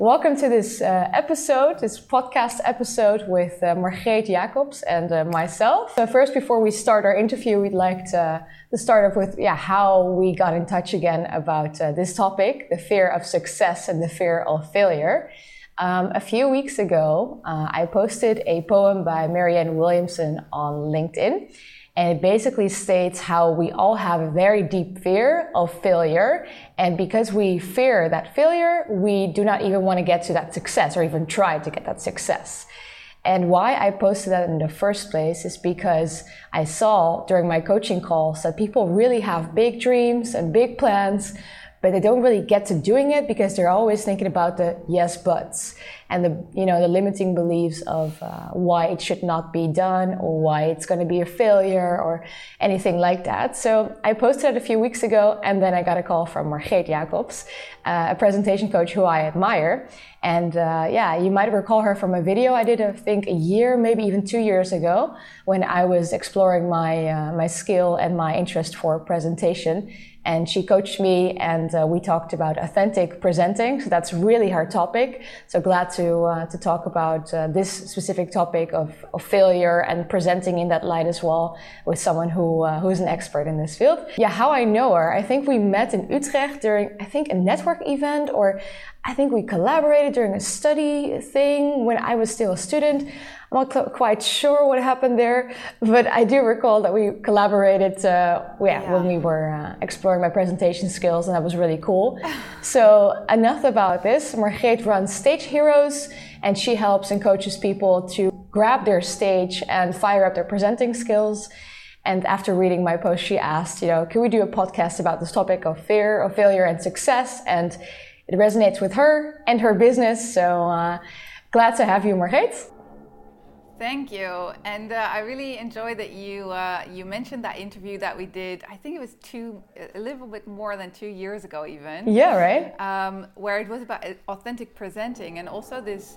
welcome to this this podcast episode with Margreet Jacobs and myself. So first, before we start our interview, we'd like to start off with how we got in touch again about this topic, the fear of success and the fear of failure. A few weeks ago, I posted a poem by Marianne Williamson on LinkedIn. And it basically states how we all have a very deep fear of failure. And because we fear that failure, we do not even want to get to that success or even try to get that success. And why I posted that in the first place is because I saw during my coaching calls that people really have big dreams and big plans, but they don't really get to doing it because they're always thinking about the yes buts and the limiting beliefs of why it should not be done or why it's going to be a failure or anything like that. So I posted it a few weeks ago, and then I got a call from Margreet Jacobs, a presentation coach who I admire. And you might recall her from a video I did, I think a year, maybe even 2 years ago, when I was exploring my skill and my interest for presentation. And she coached me, and we talked about authentic presenting. So that's really her topic. So glad to talk about this specific topic of failure and presenting in that light as well with someone who's an expert in this field. Yeah, how I know her, I think we met in Utrecht during, I think, a network event, or I think we collaborated during a study thing when I was still a student. I'm not quite sure what happened there, but I do recall that we collaborated when we were exploring my presentation skills, and that was really cool. So enough about this. Margreet runs Stage Heroes, and she helps and coaches people to grab their stage and fire up their presenting skills. And after reading my post, she asked, can we do a podcast about this topic of fear, of failure and success? And it resonates with her and her business. So glad to have you, Margreet. Thank you, and I really enjoyed that you mentioned that interview that we did. I think it was a little bit more than 2 years ago, even. Yeah, right. Where it was about authentic presenting, and also this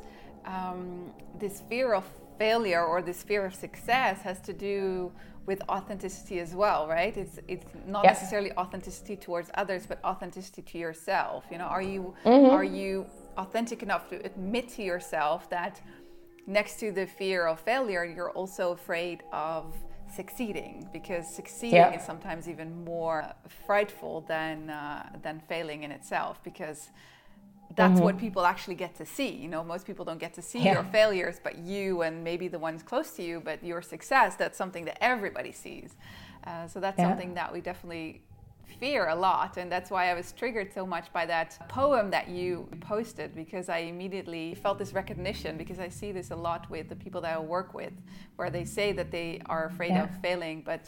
fear of failure or this fear of success has to do with authenticity as well, right? It's not necessarily authenticity towards others, but authenticity to yourself. Are you authentic enough to admit to yourself that next to the fear of failure, you're also afraid of succeeding, because succeeding is sometimes even more frightful than failing in itself, because that's what people actually get to see. Most people don't get to see your failures, but you and maybe the ones close to you, but your success, that's something that everybody sees. So that's something that we definitely fear a lot, and that's why I was triggered so much by that poem that you posted, because I immediately felt this recognition, because I see this a lot with the people that I work with, where they say that they are afraid of failing, but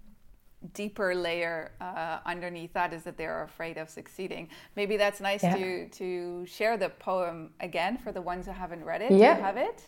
deeper layer underneath that is that they're afraid of succeeding. Maybe that's nice to share the poem again for the ones who haven't read it. Do you have it?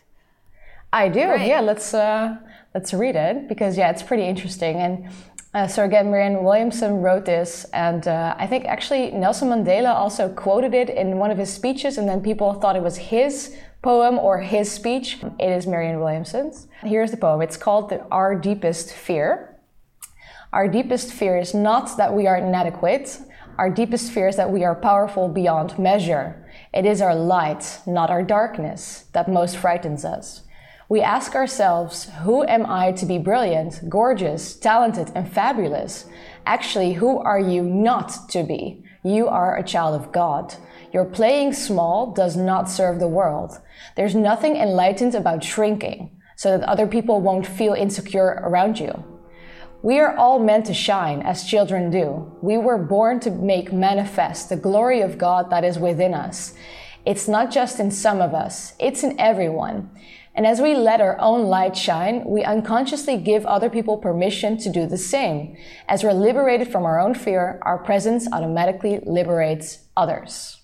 I do. Great. Yeah, let's read it, because it's pretty interesting. And so again, Marianne Williamson wrote this, and I think actually Nelson Mandela also quoted it in one of his speeches, and then people thought it was his poem or his speech. It is Marianne Williamson's. Here's the poem. It's called Our Deepest Fear. Our deepest fear is not that we are inadequate. Our deepest fear is that we are powerful beyond measure. It is our light, not our darkness, that most frightens us. We ask ourselves, who am I to be brilliant, gorgeous, talented, and fabulous? Actually, who are you not to be? You are a child of God. Your playing small does not serve the world. There's nothing enlightened about shrinking, so that other people won't feel insecure around you. We are all meant to shine, as children do. We were born to make manifest the glory of God that is within us. It's not just in some of us, it's in everyone. And as we let our own light shine, we unconsciously give other people permission to do the same. As we're liberated from our own fear, our presence automatically liberates others.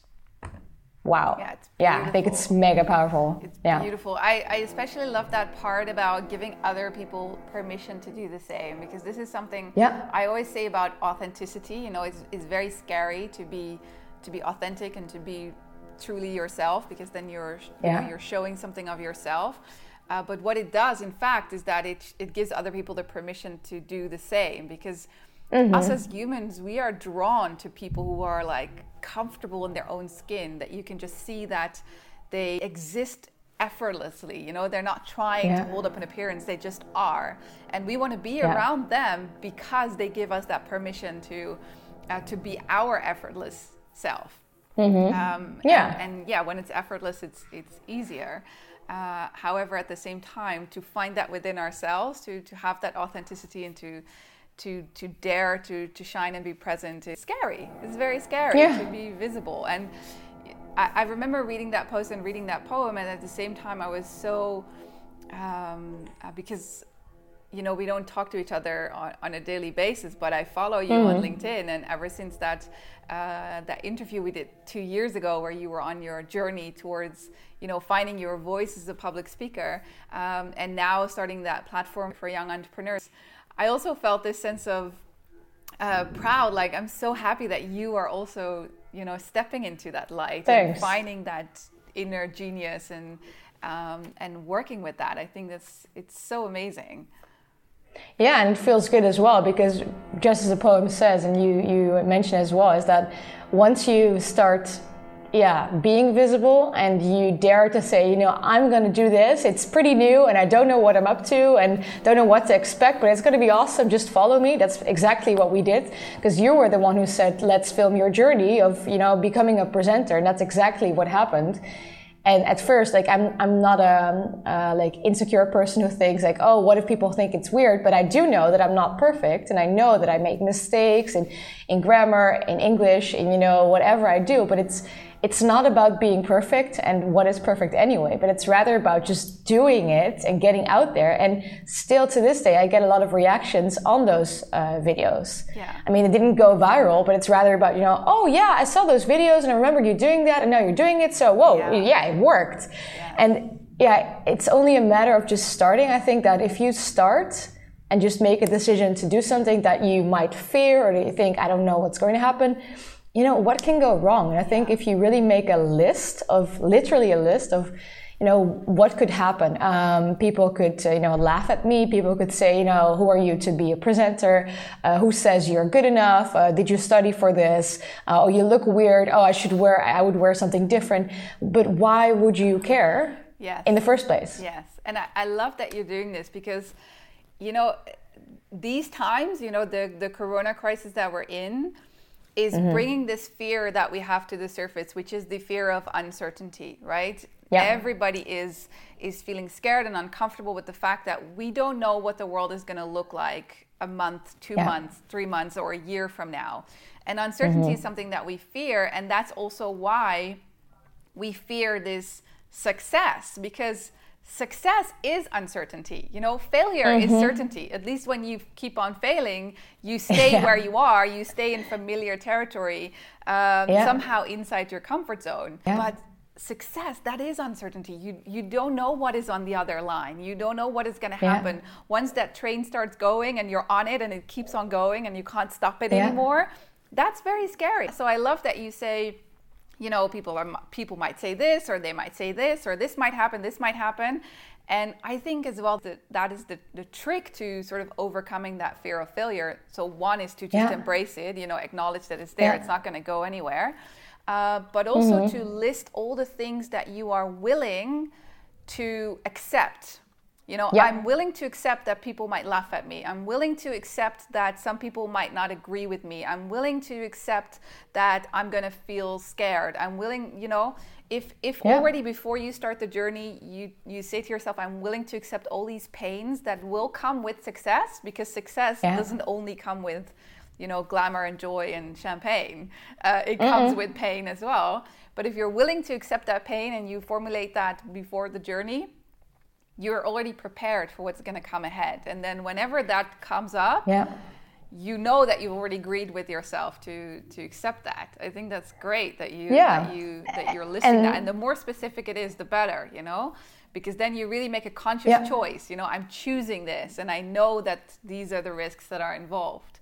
Wow. Yeah, it's beautiful. I think it's mega powerful. It's beautiful. I especially love that part about giving other people permission to do the same, because this is something I always say about authenticity. It's very scary to be authentic and to be truly yourself, because then you're showing something of yourself. But what it does, in fact, is that it gives other people the permission to do the same, because us as humans, we are drawn to people who are like comfortable in their own skin, that you can just see that they exist effortlessly, you know, they're not trying to hold up an appearance, they just are. And we want to be around them because they give us that permission to be our effortless self. And when it's effortless, it's easier. However, at the same time, to find that within ourselves, to have that authenticity and to dare to shine and be present, is scary. It's very scary to be visible. And I remember reading that post and reading that poem, and at the same time I was so because, you know, we don't talk to each other on a daily basis, but I follow you on LinkedIn, and ever since that interview we did 2 years ago, where you were on your journey towards, you know, finding your voice as a public speaker, and now starting that platform for young entrepreneurs, I also felt this sense of proud. Like, I'm so happy that you are also, you know, stepping into that light and finding that inner genius and working with that. I think it's so amazing. Yeah, and it feels good as well, because just as the poem says, and you mentioned as well, is that once you start being visible and you dare to say, you know, I'm going to do this, it's pretty new and I don't know what I'm up to and don't know what to expect, but it's going to be awesome, just follow me. That's exactly what we did, because you were the one who said, let's film your journey of, you know, becoming a presenter, and that's exactly what happened. And at first, like, I'm not a like insecure person who thinks like, oh, what if people think it's weird? But I do know that I'm not perfect, and I know that I make mistakes in grammar, in English, and, you know, whatever I do. But it's not about being perfect and what is perfect anyway, but it's rather about just doing it and getting out there. And still to this day, I get a lot of reactions on those videos. Yeah. I mean, it didn't go viral, but it's rather about, you know, oh yeah, I saw those videos and I remembered you doing that and now you're doing it. So, whoa, yeah it worked. Yeah. And it's only a matter of just starting. I think that if you start and just make a decision to do something that you might fear, or that you think, I don't know what's going to happen, you know, what can go wrong? And I think if you really make literally a list of, you know, what could happen. People could, you know, laugh at me. People could say, you know, who are you to be a presenter? Who says you're good enough? Did you study for this? Oh, you look weird. Oh, I would wear something different. But why would you care in the first place? Yes. And I love that you're doing this, because, you know, these times, you know, the corona crisis that we're in is bringing this fear that we have to the surface, which is the fear of uncertainty, right? Yeah. Everybody is feeling scared and uncomfortable with the fact that we don't know what the world is going to look like a month, 2 months, 3 months, or a year from now. And uncertainty is something that we fear, and that's also why we fear this success, because success is uncertainty. You know, failure is certainty. At least when you keep on failing, you stay where you are, you stay in familiar territory, somehow inside your comfort zone. Yeah. But success, that is uncertainty. You don't know what is on the other line. You don't know what is going to happen. Yeah. Once that train starts going and you're on it and it keeps on going and you can't stop it anymore, that's very scary. So I love that you say, you know, people might say this, or they might say this, or this might happen. And I think as well that is the trick to sort of overcoming that fear of failure. So one is to just embrace it, you know, acknowledge that it's there, it's not going to go anywhere. But also to list all the things that you are willing to accept. You know, I'm willing to accept that people might laugh at me. I'm willing to accept that some people might not agree with me. I'm willing to accept that I'm going to feel scared. I'm willing, you know, if already before you start the journey, you say to yourself, I'm willing to accept all these pains that will come with success, because success doesn't only come with, you know, glamour and joy and champagne. It comes with pain as well. But if you're willing to accept that pain and you formulate that before the journey, you're already prepared for what's going to come ahead. And then whenever that comes up, you know that you've already agreed with yourself to accept that. I think that's great that you're listing that. And the more specific it is, the better, you know, because then you really make a conscious choice. You know, I'm choosing this, and I know that these are the risks that are involved.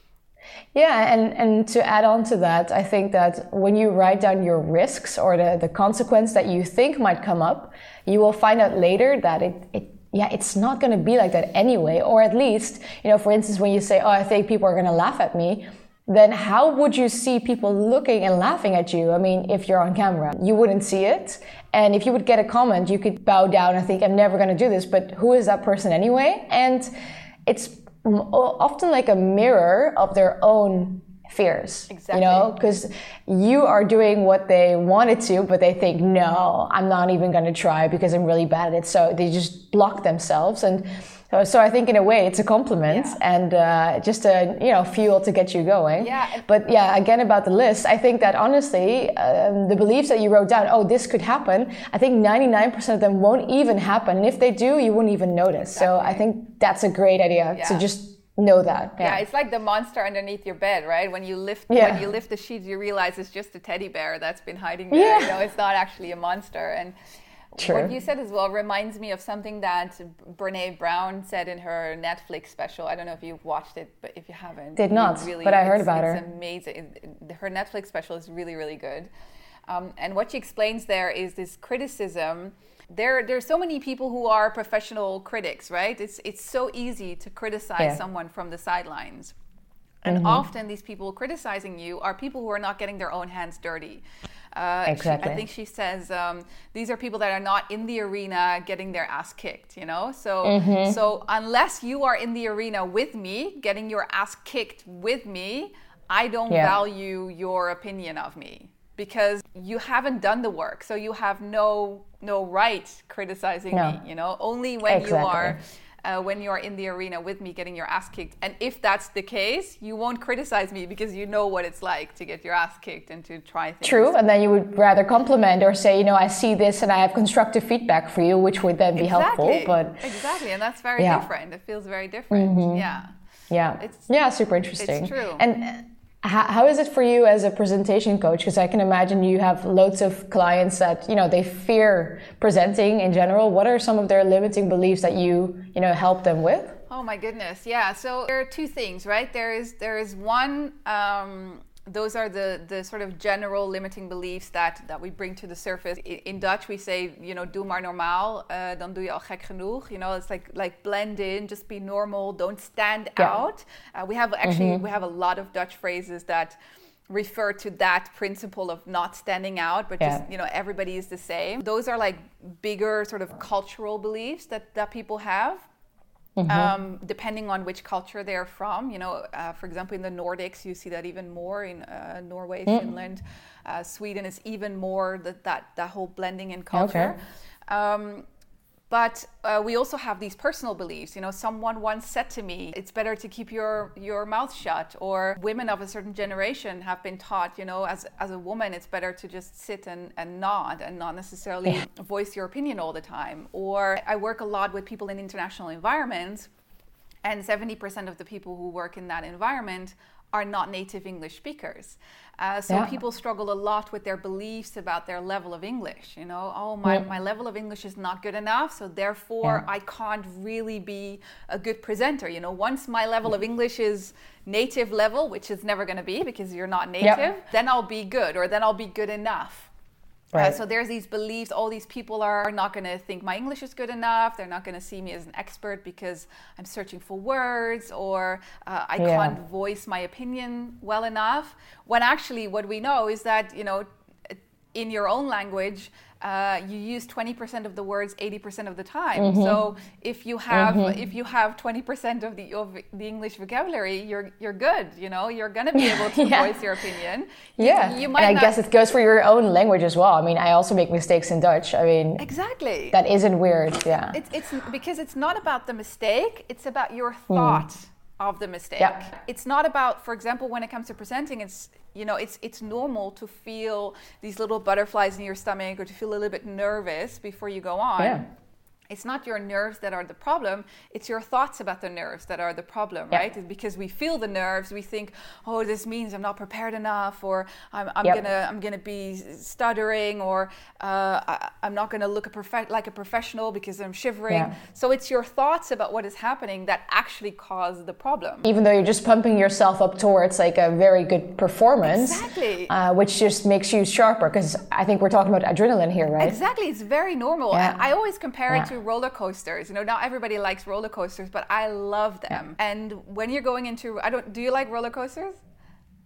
Yeah, and to add on to that, I think that when you write down your risks or the consequence that you think might come up, you will find out later that it's not going to be like that anyway. Or at least, you know, for instance, when you say, oh, I think people are going to laugh at me, then how would you see people looking and laughing at you? I mean, if you're on camera, you wouldn't see it. And if you would get a comment, you could bow down and think, I'm never going to do this, but who is that person anyway? And it's often like a mirror of their own fears. Exactly. You know, because you are doing what they wanted to, but they think, no, I'm not even going to try because I'm really bad at it. So they just block themselves. And so I think in a way it's a compliment and just a fuel to get you going. Yeah. But yeah, again about the list, I think that honestly, the beliefs that you wrote down, oh, this could happen, I think 99% of them won't even happen. And if they do, you won't even notice. Exactly. So I think that's a great idea to just know that. Yeah, it's like the monster underneath your bed, right? When you lift the sheets, you realize it's just a teddy bear that's been hiding there. Yeah. You know, it's not actually a monster. And True. What you said as well reminds me of something that Brené Brown said in her Netflix special. I don't know if you've watched it, but if you haven't, did not. But I heard about her. It's amazing. Her Netflix special is really, really good. And what she explains there is this criticism. There's so many people who are professional critics, right? It's so easy to criticize someone from the sidelines. And often these people criticizing you are people who are not getting their own hands dirty. Exactly. I think she says these are people that are not in the arena getting their ass kicked, you know? So unless you are in the arena with me, getting your ass kicked with me, I don't value your opinion of me. Because you haven't done the work, so you have no right criticizing me. You know, only when you are in the arena with me, getting your ass kicked. And if that's the case, you won't criticize me because you know what it's like to get your ass kicked and to try things. True, and then you would rather compliment or say, I see this and I have constructive feedback for you, which would then be helpful. But exactly, and that's very different. It feels very different. Yeah, super interesting. It's true. And how is it for you as a presentation coach? Because I can imagine you have loads of clients that, they fear presenting in general. What are some of their limiting beliefs that you help them with? Oh my goodness. Yeah. So there are two things, right? There is one, those are the sort of general limiting beliefs that we bring to the surface. In Dutch, we say, doe maar normaal, dan doe je al gek genoeg. It's like blend in, just be normal, don't stand out. We have a lot of Dutch phrases that refer to that principle of not standing out, but just, everybody is the same. Those are like bigger sort of cultural beliefs that people have. Depending on which culture they're from, for example, in the Nordics, you see that even more in Norway, Finland, Sweden is even more that whole blending in culture. Okay. But we also have these personal beliefs. Someone once said to me, it's better to keep your mouth shut. Or women of a certain generation have been taught, as a woman, it's better to just sit and nod and not necessarily voice your opinion all the time. Or I work a lot with people in international environments, and 70% of the people who work in that environment are not native English speakers. People struggle a lot with their beliefs about their level of English. My level of English is not good enough, so therefore I can't really be a good presenter. Once my level of English is native level, which is never going to be because you're not native, then I'll be good, or then I'll be good enough. Right. So there's these beliefs, all these people are not going to think my English is good enough. They're not going to see me as an expert because I'm searching for words, or I can't voice my opinion well enough. When actually what we know is that, in your own language, you use 20% of the words 80% of the time. So if you have 20% of the English vocabulary, you're good. You're going to be able to voice your opinion. You might and I guess it goes for your own language as well. I mean, I also make mistakes in Dutch. I mean, exactly. That isn't weird. Yeah. It's because it's not about the mistake. It's about your thought of the mistake. It's not about, for example, when it comes to presenting, it's normal to feel these little butterflies in your stomach or to feel a little bit nervous before you go on. It's not your nerves that are the problem, it's your thoughts about the nerves that are the problem, right? It's because we feel the nerves, we think, oh, this means I'm not prepared enough, or I'm gonna be stuttering, or I'm not gonna look like a professional because I'm shivering. So it's your thoughts about what is happening that actually cause the problem. Even though you're just pumping yourself up towards like a very good performance, which just makes you sharper, because I think we're talking about adrenaline here, right? Exactly, it's very normal. I always compare it to roller coasters. Not everybody likes roller coasters, but I love them. And when you're going into, do you like roller coasters?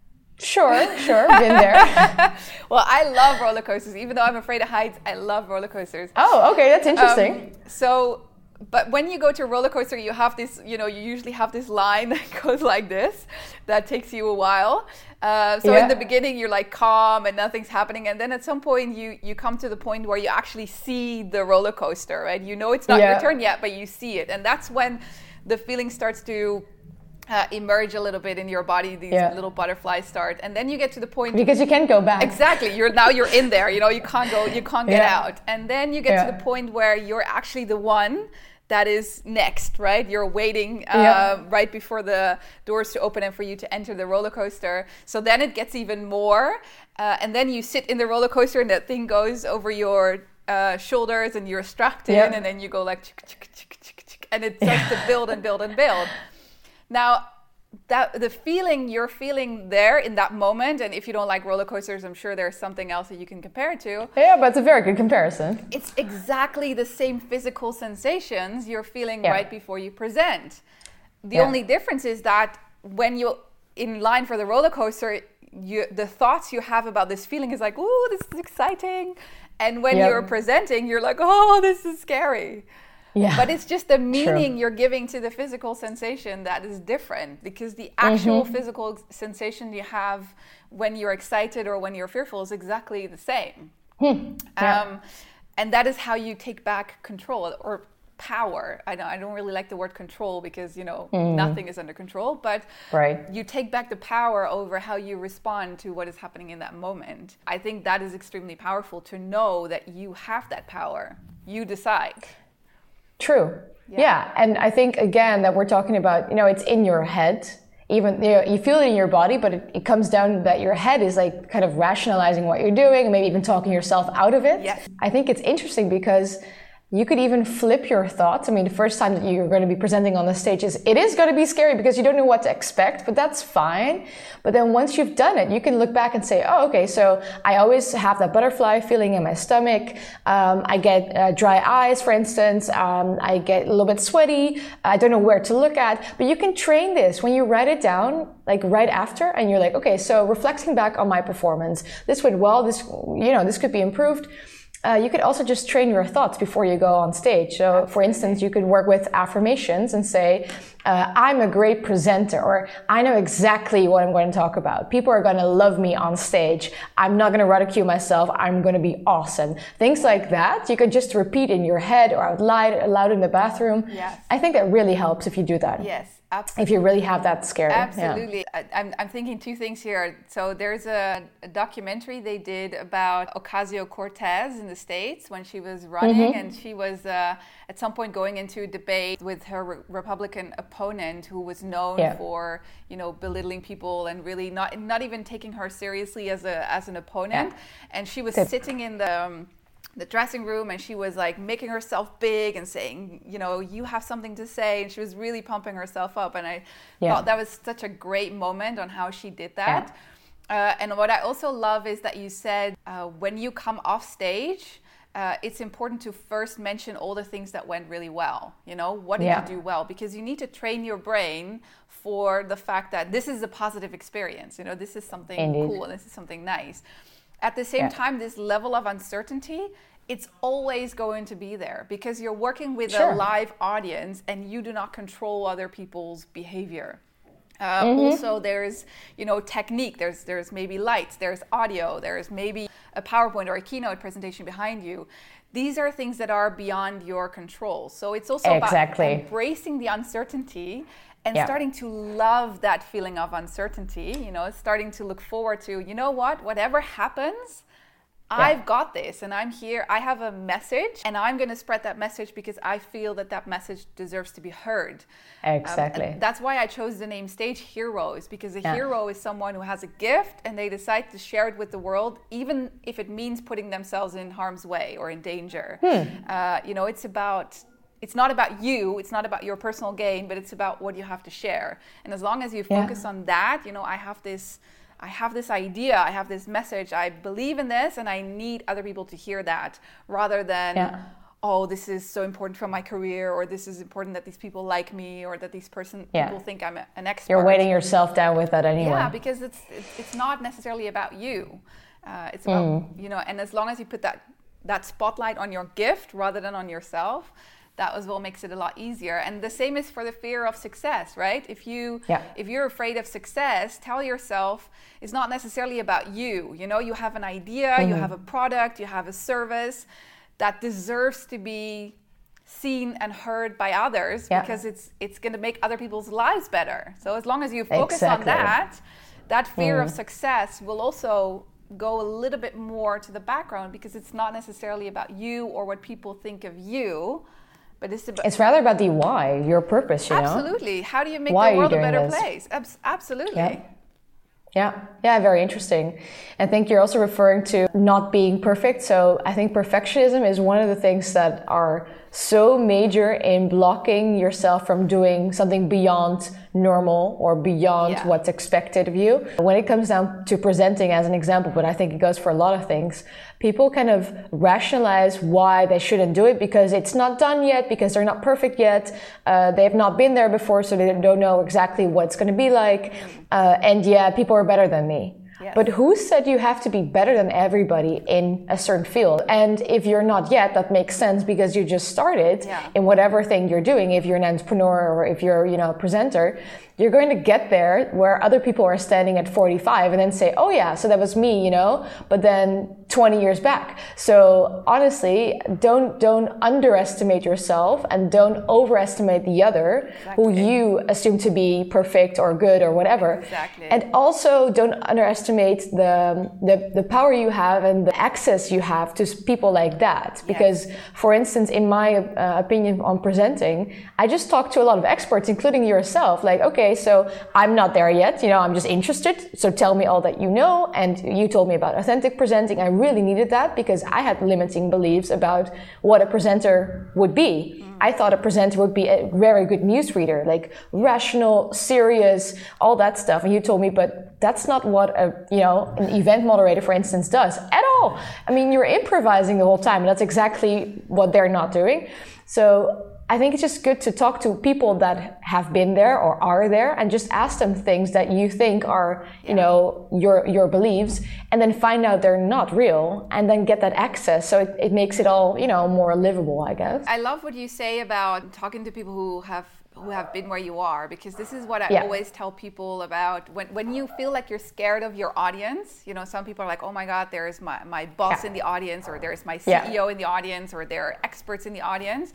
Sure, been there. Well, I love roller coasters. Even though I'm afraid of heights, I love roller coasters. Oh, okay, that's interesting. But when you go to a roller coaster, you have this, you usually have this line that goes like this, that takes you a while. In the beginning, you're like calm and nothing's happening. And then at some point, you come to the point where you actually see the roller coaster, right? You know it's not your turn yet, but you see it. And that's when the feeling starts to emerge a little bit in your body. These little butterflies start, and then you get to the point because you can't go back. Exactly, you're in there. You can't get out, and then you get to the point where you're actually the one that is next, right? You're waiting right before the doors to open and for you to enter the roller coaster. So then it gets even more, and then you sit in the roller coaster, and that thing goes over your shoulders, and you're strapped in, and then you go like, and it starts to build and build and build. Now, that the feeling you're feeling there in that moment, and if you don't like roller coasters, I'm sure there's something else that you can compare it to. Yeah, but it's a very good comparison. It's exactly the same physical sensations you're feeling right before you present. The only difference is that when you're in line for the roller coaster, the thoughts you have about this feeling is like, "Ooh, this is exciting," and when you're presenting, you're like, "Oh, this is scary." Yeah. But it's just the meaning you're giving to the physical sensation that is different, because the actual physical sensation you have when you're excited or when you're fearful is exactly the same. And that is how you take back control or power. I don't really like the word control because, nothing is under control, but you take back the power over how you respond to what is happening in that moment. I think that is extremely powerful, to know that you have that power. You decide. True. Yeah. And I think, again, that we're talking about, it's in your head. Even you feel it in your body, but it comes down that your head is like kind of rationalizing what you're doing, and maybe even talking yourself out of it. Yes. I think it's interesting because you could even flip your thoughts. I mean, the first time that you're going to be presenting on the stage it is going to be scary because you don't know what to expect, but that's fine. But then once you've done it, you can look back and say, oh, okay, so I always have that butterfly feeling in my stomach. I get dry eyes, for instance. I get a little bit sweaty. I don't know where to look at. But you can train this when you write it down, like right after, and you're like, okay, so reflecting back on my performance, this went well, this could be improved. You could also just train your thoughts before you go on stage. So, for instance, you could work with affirmations and say, I'm a great presenter, or I know exactly what I'm going to talk about. People are going to love me on stage. I'm not going to ridicule myself. I'm going to be awesome. Things like that, you could just repeat in your head or out loud in the bathroom. Yes. I think that really helps if you do that. Yes. Absolutely. If you really have that scary. Absolutely. Yeah. I'm thinking two things here. So there's a documentary they did about Ocasio-Cortez in the States when she was running, and she was at some point going into a debate with her Republican opponent, who was known for belittling people and really not even taking her seriously as an opponent. And she was sitting in the dressing room, and she was like making herself big and saying, you have something to say, and she was really pumping herself up, and I thought that was such a great moment on how she did that. And what I also love is that you said when you come off stage, it's important to first mention all the things that went really well. What did you do well? Because you need to train your brain for the fact that this is a positive experience. This is something cool, and this is something nice. At the same time, this level of uncertainty, it's always going to be there because you're working with a live audience and you do not control other people's behavior. Also, there's, technique, there's maybe lights, there's audio, there's maybe a PowerPoint or a keynote presentation behind you. These are things that are beyond your control. So it's also about embracing the uncertainty and starting to love that feeling of uncertainty, starting to look forward to, whatever happens, I've got this and I'm here. I have a message and I'm going to spread that message because I feel that message deserves to be heard. Exactly. That's why I chose the name Stage Heroes, because a hero is someone who has a gift and they decide to share it with the world, even if it means putting themselves in harm's way or in danger. It's not about you, it's not about your personal gain, but it's about what you have to share. And as long as you focus on that, I have this idea, I have this message, I believe in this, and I need other people to hear that, rather than, oh, this is so important for my career, or this is important that these people like me, or that people think I'm an expert. You're weighting yourself down with that anyway. Yeah, because it's not necessarily about you. It's about, and as long as you put that spotlight on your gift rather than on yourself, that as well makes it a lot easier. And the same is for the fear of success, right? If you're afraid of success, tell yourself it's not necessarily about you. You have an idea, you have a product, you have a service that deserves to be seen and heard by others because it's going to make other people's lives better. So as long as you focus on that fear of success will also go a little bit more to the background, because it's not necessarily about you or what people think of you, but it's rather about the why, your purpose, Absolutely. How do you make the world a better place? Absolutely. Yeah, very interesting. I think you're also referring to not being perfect. So I think perfectionism is one of the things that are so major in blocking yourself from doing something beyond normal or beyond what's expected of you. When it comes down to presenting as an example, but I think it goes for a lot of things, people kind of rationalize why they shouldn't do it because it's not done yet, because they're not perfect yet. They have not been there before, so they don't know exactly what it's going to be like. And people are better than me. Yes. But who said you have to be better than everybody in a certain field? And if you're not yet, that makes sense because you just started in whatever thing you're doing. If you're an entrepreneur or if you're, a presenter, you're going to get there where other people are standing at 45 and then say, oh yeah, so that was me, but then 20 years back. So honestly, don't underestimate yourself and don't overestimate the other who you assume to be perfect or good or whatever. Exactly. And also don't underestimate the power you have and the access you have to people like that. Because for instance, in my opinion on presenting, I just talked to a lot of experts, including yourself, like, okay, so I'm not there yet, I'm just interested. So tell me all that you know. And you told me about authentic presenting. I really needed that because I had limiting beliefs about what a presenter would be. I thought a presenter would be a very good newsreader, like rational, serious, all that stuff. And you told me, but that's not what an event moderator, for instance, does at all. I mean, you're improvising the whole time, and that's exactly what they're not doing. So I think it's just good to talk to people that have been there or are there and just ask them things that you think are, your beliefs, and then find out they're not real and then get that access. So it makes it all, more livable, I guess. I love what you say about talking to people who have been where you are, because this is what I always tell people about when you feel like you're scared of your audience. Some people are like, oh my God, there's my boss in the audience, or there's my CEO in the audience, or there are experts in the audience.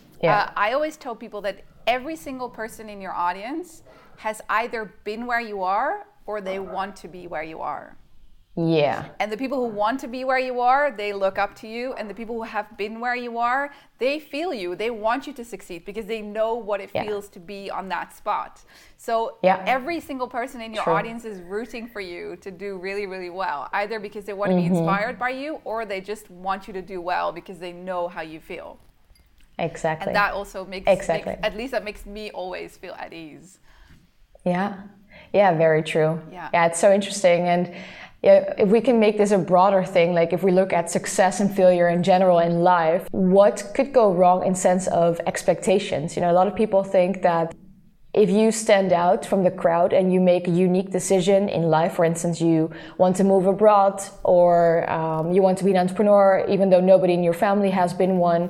I always tell people that every single person in your audience has either been where you are or they want to be where you are. Yeah. And the people who want to be where you are, they look up to you. And the people who have been where you are, they feel you. They want you to succeed because they know what it feels to be on that spot. So every single person in your audience is rooting for you to do really, really well, either because they want to be inspired by you or they just want you to do well because they know how you feel. Exactly. And that also makes at least that makes me always feel at ease. Yeah, very true. Yeah, it's so interesting. And if we can make this a broader thing, like if we look at success and failure in general in life, what could go wrong in sense of expectations? A lot of people think that if you stand out from the crowd and you make a unique decision in life, for instance, you want to move abroad or you want to be an entrepreneur, even though nobody in your family has been one,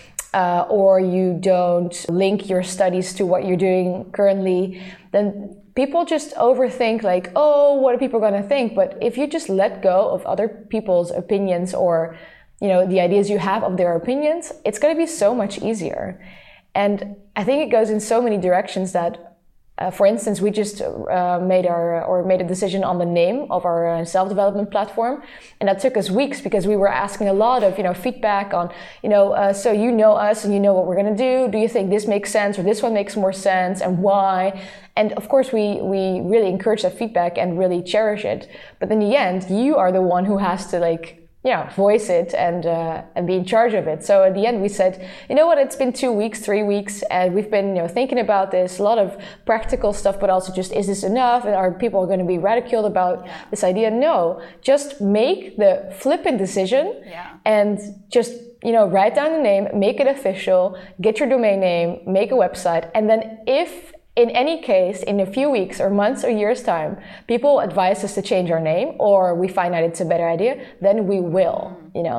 or you don't link your studies to what you're doing currently, then people just overthink like, oh, what are people going to think? But if you just let go of other people's opinions or, the ideas you have of their opinions, it's going to be so much easier. And I think it goes in so many directions that, for instance, we just made a decision on the name of our self-development platform, and that took us weeks because we were asking a lot of feedback on so us and you know what we're going to do. Do you think this makes sense or this one makes more sense and why? And of course, we really encourage that feedback and really cherish it. But in the end, you are the one who has to voice it and be in charge of it. So at the end we said, it's been 2 weeks, 3 weeks, and we've been thinking about this, a lot of practical stuff, but also just, is this enough? And are people going to be ridiculed about this idea? No, just make the flippant decision and just write down the name, make it official, get your domain name, make a website, and then if in any case, in a few weeks or months or years' time, people advise us to change our name or we find out it's a better idea, then we will,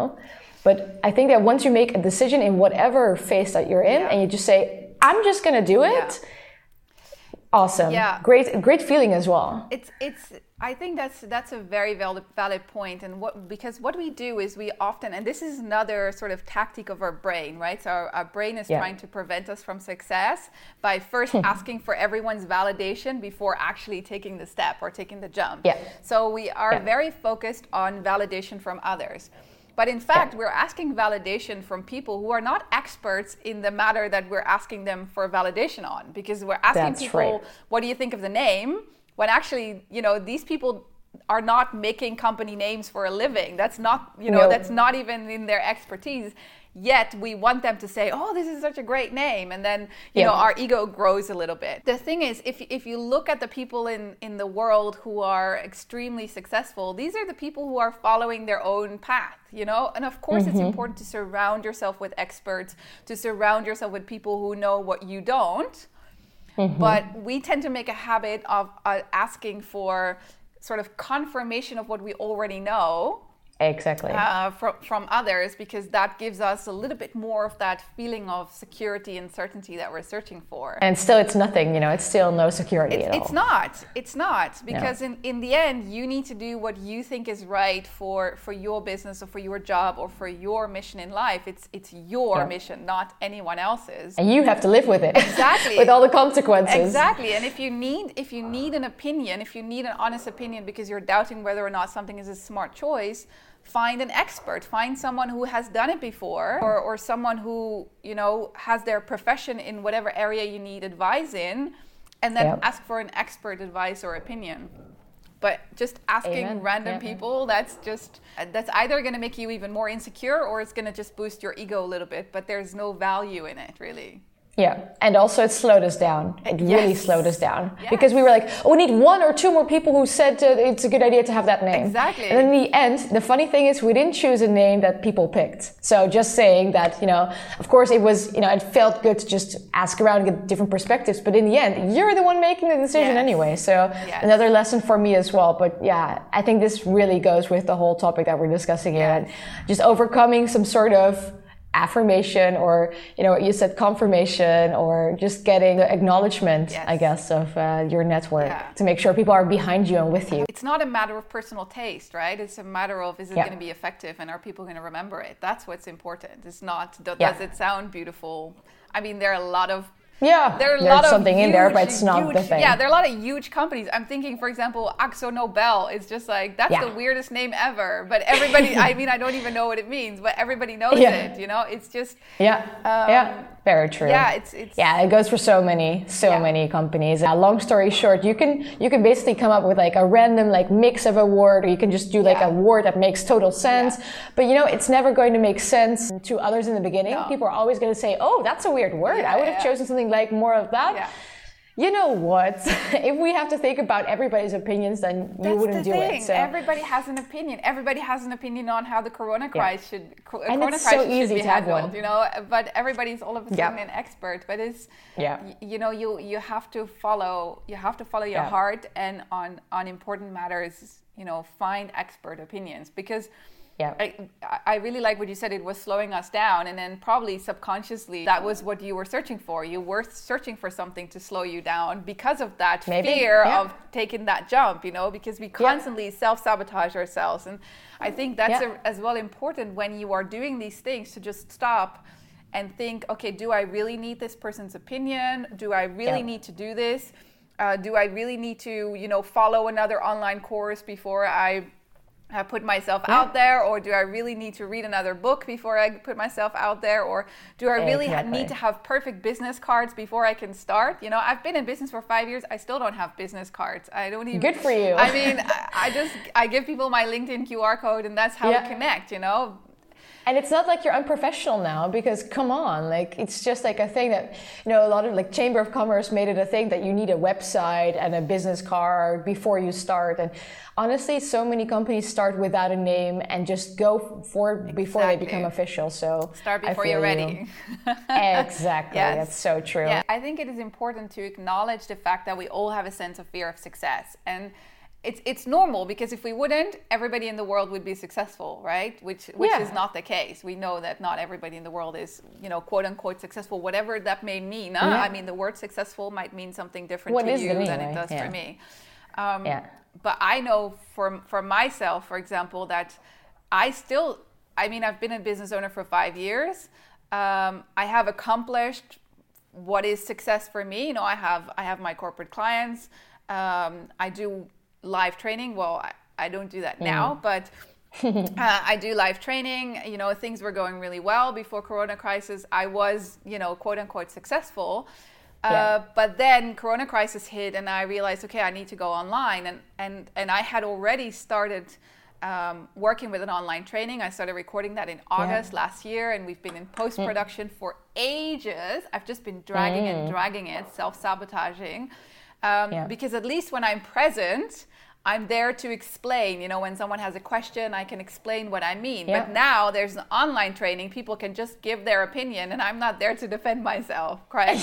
But I think that once you make a decision in whatever phase that you're in and you just say, I'm just going to do it, awesome. Yeah. Great feeling as well. I think that's a very valid point. And because what we do is we often, and this is another sort of tactic of our brain, right? So our brain is trying to prevent us from success by first asking for everyone's validation before actually taking the step or taking the jump. Yeah. So we are very focused on validation from others. But in fact, we're asking validation from people who are not experts in the matter that we're asking them for validation on, because we're asking people, what do you think of the name? When actually, these people are not making company names for a living. That's not, that's not even in their expertise. Yet we want them to say, oh, this is such a great name. And then, our ego grows a little bit. The thing is, if you look at the people in the world who are extremely successful, these are the people who are following their own path, And of course, it's important to surround yourself with experts, to surround yourself with people who know what you don't. But we tend to make a habit of asking for sort of confirmation of what we already know. Exactly. From others, because that gives us a little bit more of that feeling of security and certainty that we're searching for. And still it's nothing, it's still no security at all. It's not, because in the end, you need to do what you think is right for your business or for your job or for your mission in life. It's your mission, not anyone else's. And you have to live with it. Exactly. With all the consequences. Exactly. And if you need an opinion, if you need an honest opinion because you're doubting whether or not something is a smart choice, find an expert, find someone who has done it before or someone who, has their profession in whatever area you need advice in, and then ask for an expert advice or opinion. But just asking random people, that's either going to make you even more insecure or it's going to just boost your ego a little bit, but there's no value in it really. Yeah, and also it slowed us down. It really slowed us down. Yes. Because we were like, we need 1 or 2 more people who said it's a good idea to have that name. Exactly. And in the end, the funny thing is we didn't choose a name that people picked. So just saying that, of course it was, it felt good to just ask around and get different perspectives. But in the end, you're the one making the decision anyway. So another lesson for me as well. But I think this really goes with the whole topic that we're discussing here. And just overcoming some sort of affirmation or you said confirmation or just getting the acknowledgement I guess of your network to make sure people are behind you and with you. It's not a matter of personal taste, right? It's a matter of is it going to be effective and are people going to remember it? That's what's important. It's not does it sound beautiful? I mean, there are a lot of there's something in there, but it's not the thing. Yeah, there are a lot of huge companies. I'm thinking, for example, Akzo Nobel is just like, that's the weirdest name ever. But everybody, I mean, I don't even know what it means, but everybody knows it, It's just... Very true. It goes for so many companies. Long story short, you can basically come up with like a random like mix of a word, or you can just do like a word that makes total sense. But it's never going to make sense to others in the beginning. No. People are always going to say, "Oh, that's a weird word. I would have chosen something like more of that." Yeah. You know what? If we have to think about everybody's opinions, then you wouldn't do it. So everybody has an opinion. Everybody has an opinion on how the corona crisis should be handled. But everybody's all of a sudden an expert. But it's you have to follow your heart, and on important matters, find expert opinions, because I really like what you said. It was slowing us down, and then probably subconsciously that was what you were searching for. You were searching for something to slow you down because of that fear of taking that jump, because we constantly self-sabotage ourselves. And I think that's as well important when you are doing these things, to just stop and think, okay, do I really need this person's opinion? Do I really need to do this? Do I really need to, follow another online course before I put myself out there, or do I really need to read another book before I put myself out there, or do I really need to have perfect business cards before I can start? I've been in business for 5 years. I still don't have business cards. I don't even. Good for you. I mean, I give people my LinkedIn QR code, and that's how we connect. And it's not like you're unprofessional now, because come on, like it's just like a thing that, you know, a lot of like Chamber of Commerce made it a thing that you need a website and a business card before you start. And honestly, so many companies start without a name and just go for it before they become official. So start before you're ready. Exactly. Yes. That's so true. Yeah, I think it is important to acknowledge the fact that we all have a sense of fear of success. And it's normal, because if we wouldn't, everybody in the world would be successful, right? Which is not the case. We know that not everybody in the world is, you know, quote unquote successful, whatever that may mean. I mean, the word successful might mean something different to you than it does for me. But I know for myself, for example, that I've been a business owner for 5 years. I have accomplished what is success for me. You know, I have my corporate clients. I do live training. Well, I don't do that now, but I do live training. You know, things were going really well before Corona crisis. I was, you know, quote unquote successful. But then Corona crisis hit, and I realized, okay, I need to go online. And I had already started working with an online training. I started recording that in August last year, and we've been in post-production for ages. I've just been dragging it, self-sabotaging. Because at least when I'm present, I'm there to explain. You know, when someone has a question, I can explain what I mean. But now there's an online training. People can just give their opinion, and I'm not there to defend myself, right?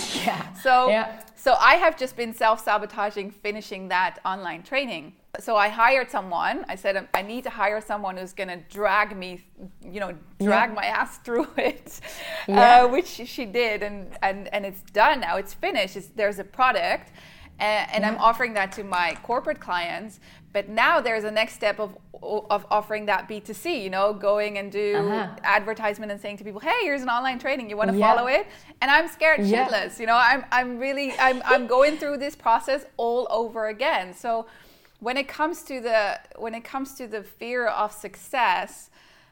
So I have just been self-sabotaging finishing that online training. So I hired someone. I said, I need to hire someone who's going to drag me, you know, drag my ass through it, which she did. And it's done now. It's finished. There's a product. And I'm offering that to my corporate clients. But now there's a next step of offering that B2C, you know, going and do advertisement and saying to people, hey, here's an online training. You want to follow it? And I'm scared shitless. You know, I'm going through this process all over again. So when it comes to the fear of success,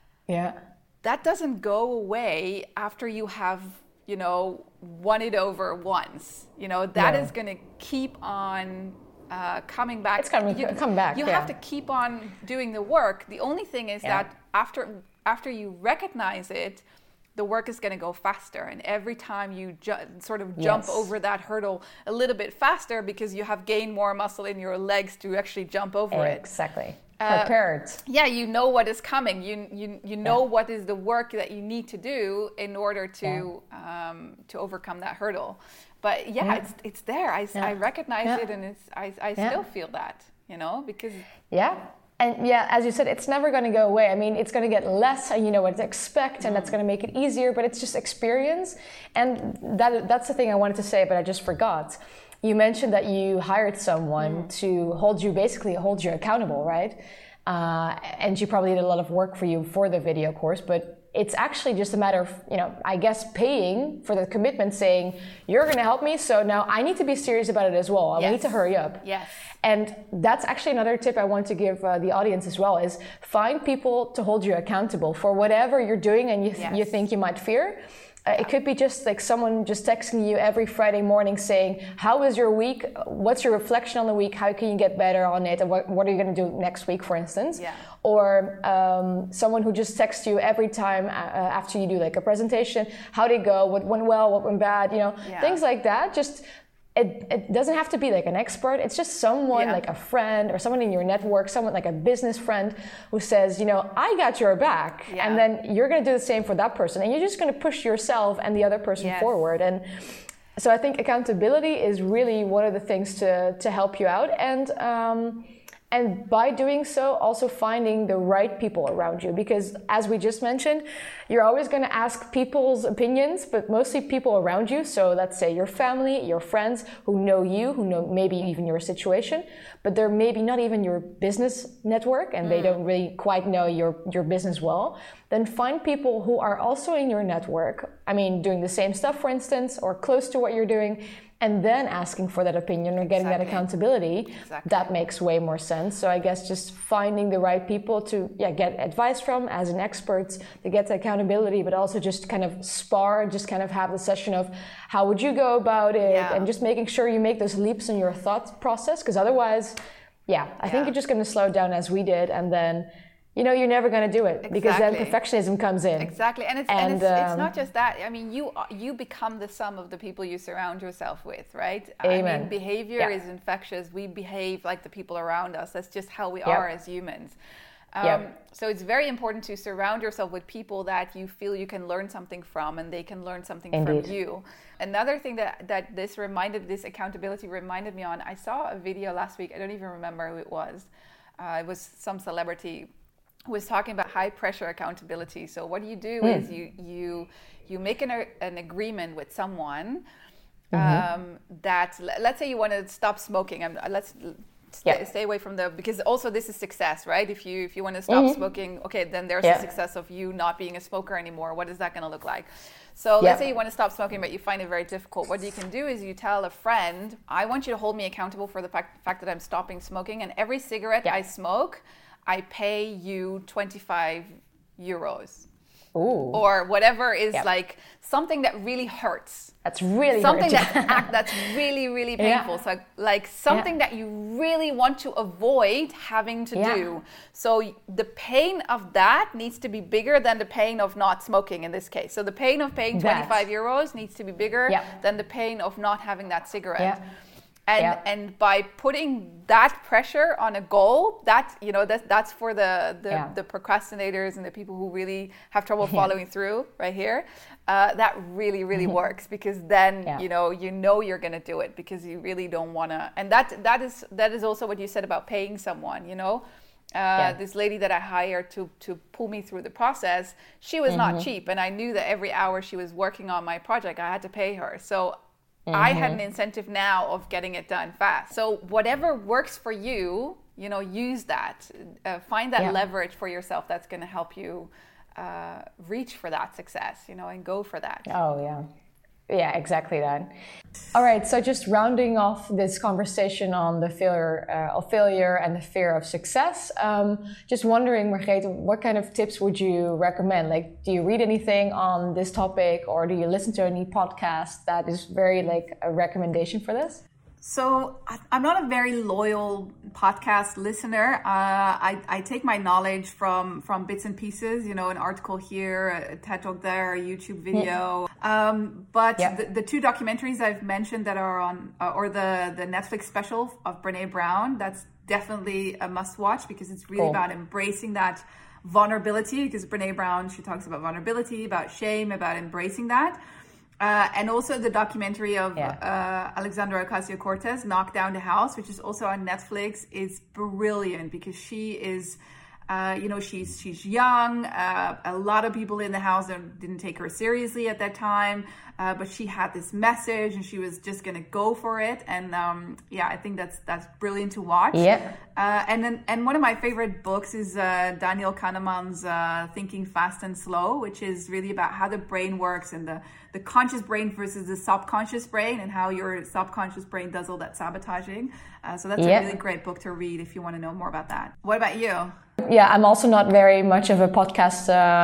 that doesn't go away after you have, you know, won it over once. You know, that is going to keep on coming back. It's going to come back. You have to keep on doing the work. The only thing is that after you recognize it, the work is going to go faster. And every time you jump over that hurdle a little bit faster, because you have gained more muscle in your legs to actually jump over it. Exactly. Prepared. You know what is coming. You know what is the work that you need to do in order to overcome that hurdle. But it's there. I recognize it, and I still feel that, you know, because and as you said, it's never going to go away. I mean, it's going to get less, and you know what to expect, and that's going to make it easier. But it's just experience, and that's the thing I wanted to say, but I just forgot. You mentioned that you hired someone to hold you accountable, right? And she probably did a lot of work for you for the video course, but it's actually just a matter of, you know, I guess paying for the commitment, saying, you're going to help me, so now I need to be serious about it as well. I need to hurry up. Yes. And that's actually another tip I want to give the audience as well, is find people to hold you accountable for whatever you're doing and you think you might fear. It could be just like someone just texting you every Friday morning saying, how was your week? What's your reflection on the week? How can you get better on it? And what are you going to do next week, for instance? Or someone who just texts you every time after you do like a presentation, how did it go? What went well? What went bad? You know, things like that. Just it doesn't have to be like an expert. It's just someone like a friend or someone in your network, someone like a business friend who says, you know, I got your back. And then you're going to do the same for that person. And you're just going to push yourself and the other person forward. And so I think accountability is really one of the things to help you out. And by doing so, also finding the right people around you. Because as we just mentioned, you're always going to ask people's opinions, but mostly people around you. So let's say your family, your friends who know you, who know maybe even your situation, but they're maybe not even your business network and they don't really quite know your business well. Then find people who are also in your network. I mean, doing the same stuff, for instance, or close to what you're doing, and then asking for that opinion or getting that accountability, that makes way more sense. So I guess just finding the right people to get advice from as an expert, to get the accountability, but also just kind of spar, just kind of have the session of how would you go about it, and just making sure you make those leaps in your thought process, because otherwise, I think you're just going to slow down as we did, and then you're never going to do it because then perfectionism comes in. Exactly. And it's not just that. I mean, you become the sum of the people you surround yourself with, right? Amen. I mean, behavior is infectious. We behave like the people around us. That's just how we are as humans. So it's very important to surround yourself with people that you feel you can learn something from, and they can learn something from you. Another thing that this accountability reminded me on, I saw a video last week. I don't even remember who it was. It was some celebrity who was talking about high pressure accountability. So what you do is you make an agreement with someone that, let's say you want to stop smoking. Stay away from because also this is success, right? If you want to stop smoking, okay, then there's the success of you not being a smoker anymore. What is that going to look like? So let's say you want to stop smoking, but you find it very difficult. What you can do is you tell a friend, I want you to hold me accountable for the fact that I'm stopping smoking, and every cigarette I smoke, I pay you 25 euros. Ooh. Or whatever is like something that really hurts. That's really something that's really, really painful. So like something that you really want to avoid having to do. So the pain of that needs to be bigger than the pain of not smoking in this case. So the pain of paying 25 euros needs to be bigger than the pain of not having that cigarette. And by putting that pressure on a goal, that's for the procrastinators and the people who really have trouble following through right here. That really, really works, because then you know you're going to do it because you really don't want to. And that is also what you said about paying someone. This lady that I hired to pull me through the process, she was not cheap, and I knew that every hour she was working on my project, I had to pay her. So I had an incentive now of getting it done fast. So whatever works for you, use that. Find that leverage for yourself that's going to help you reach for that success, and go for that. Oh, yeah. Yeah, exactly that. All right, so just rounding off this conversation on the failure and the fear of success, just wondering, Margreet, what kind of tips would you recommend? Like, do you read anything on this topic, or do you listen to any podcast that is very like a recommendation for this? So I'm not a very loyal podcast listener. I take my knowledge from bits and pieces, an article here, a TED Talk there, a YouTube video. But the two documentaries I've mentioned that are on, or the Netflix special of Brené Brown, that's definitely a must watch, because it's really about embracing that vulnerability. Because Brené Brown, she talks about vulnerability, about shame, about embracing that. And also the documentary of Alexandra Ocasio-Cortez, Knock Down the House, which is also on Netflix, is brilliant, because she is, she's young. A lot of people in the house didn't take her seriously at that time, but she had this message and she was just going to go for it. And I think that's brilliant to watch. Yeah. And one of my favorite books is Daniel Kahneman's Thinking Fast and Slow, which is really about how the brain works, and the conscious brain versus the subconscious brain, and how your subconscious brain does all that sabotaging. So that's a really great book to read if you want to know more about that. What about you? Yeah, I'm also not very much of a podcast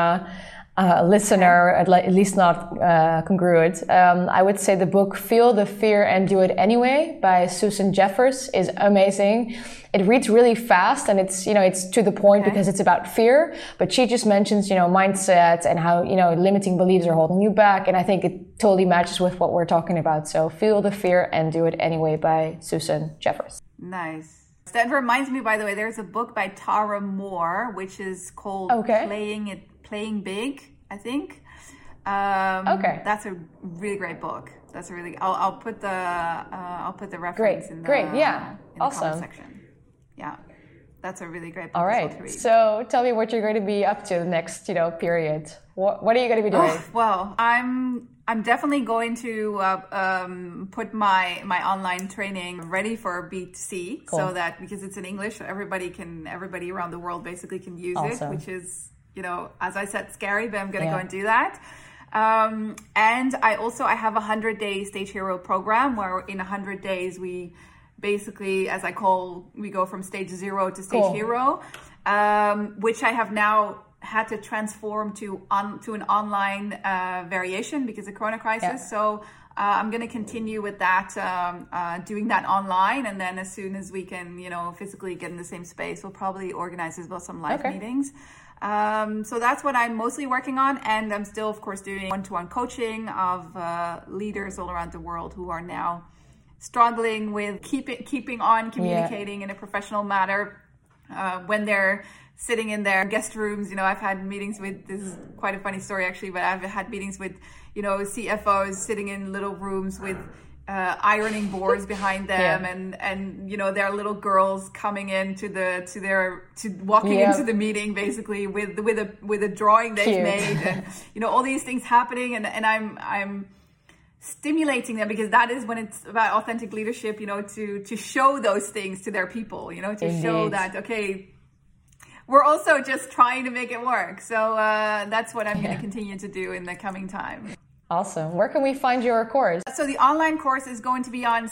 listener, at least not congruent. I would say the book Feel the Fear and Do It Anyway by Susan Jeffers is amazing. It reads really fast, and it's to the point because it's about fear, but she just mentions mindset and how limiting beliefs are holding you back, and I think it totally matches with what we're talking about. So Feel the Fear and Do It Anyway by Susan Jeffers. Nice. That reminds me, by the way, there's a book by Tara Moore, which is called Playing Big, I think. That's a really great book. That's a really. I'll put the reference in the comment section. Yeah, that's a really great book. All right. To read. So tell me what you're going to be up to the next period. What are you going to be doing? Well, I'm definitely going to put my online training ready for B2C, so that, because it's in English, so everybody around the world basically can use it, which is, as I said, scary, but I'm going to go and do that. And I have a 100-day Stage Hero program, where in 100 days we basically, we go from stage 0 to stage hero, which I have now had to transform to an online variation because of Corona crisis. So I'm going to continue with that, doing that online. And then as soon as we can, physically get in the same space, we'll probably organize as well some live meetings. So that's what I'm mostly working on. And I'm still, of course, doing one-to-one coaching of leaders all around the world who are now struggling with keeping on communicating in a professional manner when they're sitting in their guest rooms. I've had meetings with, this is quite a funny story actually, but I've had meetings with, CFOs sitting in little rooms with ironing boards behind them, and there are little girls coming in walking into the meeting basically with a drawing they've made, and all these things happening, and I'm stimulating them, because that is when it's about authentic leadership, to show those things to their people, to show that, okay, we're also just trying to make it work. So that's what I'm going to continue to do in the coming time. Awesome. Where can we find your course? So the online course is going to be on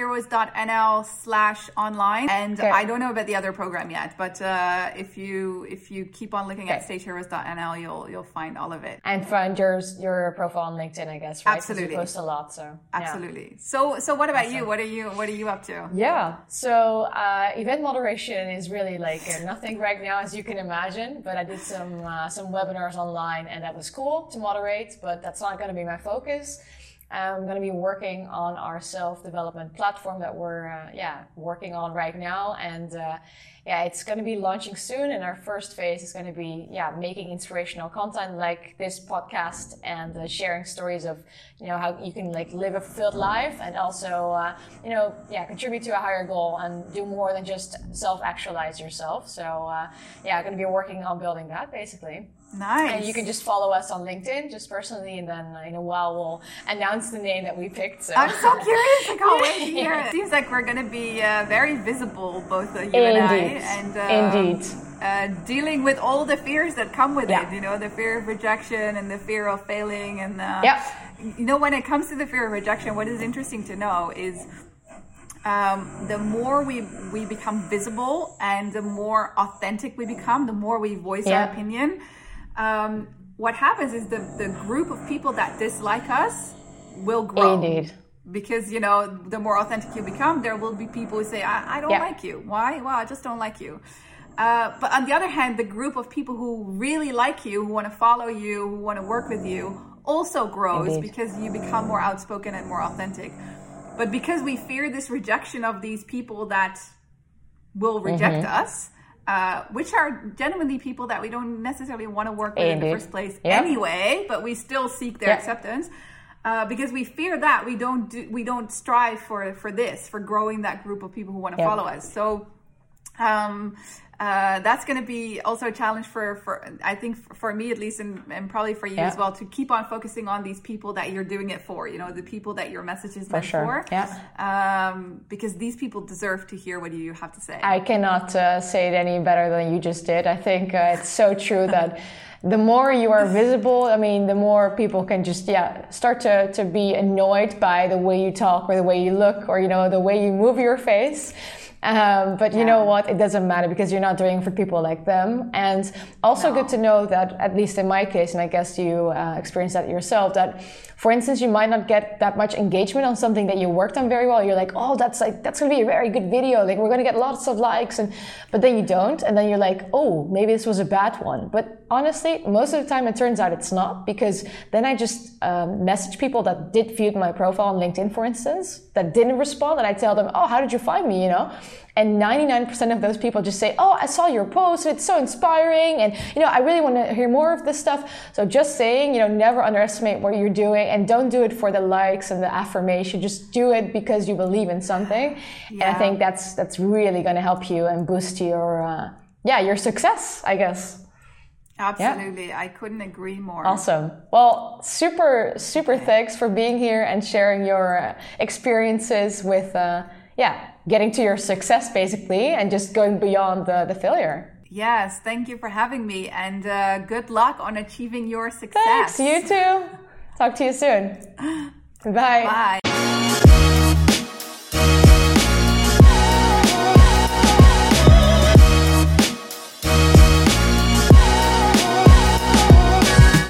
stageheroes.nl/online. And I don't know about the other program yet, but if you keep on looking at stageheroes.nl, you'll find all of it. And find your profile on LinkedIn, I guess, right? Absolutely. You post a lot, so. Absolutely. So what about you? What are you up to? Yeah. So event moderation is really like nothing right now, as you can imagine. But I did some webinars online, and that was cool to moderate, but that's not going to be my focus. I'm going to be working on our self-development platform that we're working on right now, and it's going to be launching soon. And our first phase is going to be making inspirational content like this podcast, and sharing stories of how you can live a fulfilled life, and also contribute to a higher goal and do more than just self-actualize yourself. So I'm going to be working on building that basically. Nice. And you can just follow us on LinkedIn, just personally, and then in a while we'll announce the name that we picked. So. I'm so curious. I can't wait to hear it. Seems like we're going to be very visible, both you and I. And Indeed. Dealing with all the fears that come with it, the fear of rejection and the fear of failing. And, when it comes to the fear of rejection, what is interesting to know is the more we become visible and the more authentic we become, the more we voice our opinion. What happens is the group of people that dislike us will grow. Indeed. Because, the more authentic you become, there will be people who say, I don't like you. Why? Well, I just don't like you. But on the other hand, the group of people who really like you, who want to follow you, who want to work with you, also grows. Indeed. Because you become more outspoken and more authentic. But because we fear this rejection of these people that will reject us, which are genuinely people that we don't necessarily want to work with in the first place anyway, but we still seek their acceptance. Because we fear that, we don't strive for growing that group of people who want to follow us. So that's going to be also a challenge for I think for me at least, and probably for you as well, to keep on focusing on these people that you're doing it for, the people that your message is meant for. Because these people deserve to hear what you have to say. I cannot say it any better than you just did. I think it's so true that the more you are visible, the more people can just start to be annoyed by the way you talk, or the way you look, or the way you move your face. But you know what? It doesn't matter, because you're not doing it for people like them. And also good to know that, at least in my case, and I guess you experienced that yourself, that, for instance, you might not get that much engagement on something that you worked on very well. You're like, oh, that's going to be a very good video. We're going to get lots of likes. But then you don't. And then you're like, oh, maybe this was a bad one. But honestly, most of the time it turns out it's not, because then I just message people that did view my profile on LinkedIn, for instance, that didn't respond. And I tell them, oh, how did you find me, And 99% of those people just say, oh, I saw your post, it's so inspiring, and I really want to hear more of this stuff. So just saying, never underestimate what you're doing, and don't do it for the likes and the affirmation. Just do it because you believe in something. And I think that's really going to help you and boost your success, I guess. Absolutely. I couldn't agree more. Awesome. Well, super, super thanks for being here and sharing your experiences with getting to your success, basically, and just going beyond the failure. Yes, thank you for having me, and good luck on achieving your success. Thanks, you too. Talk to you soon. Bye. Bye.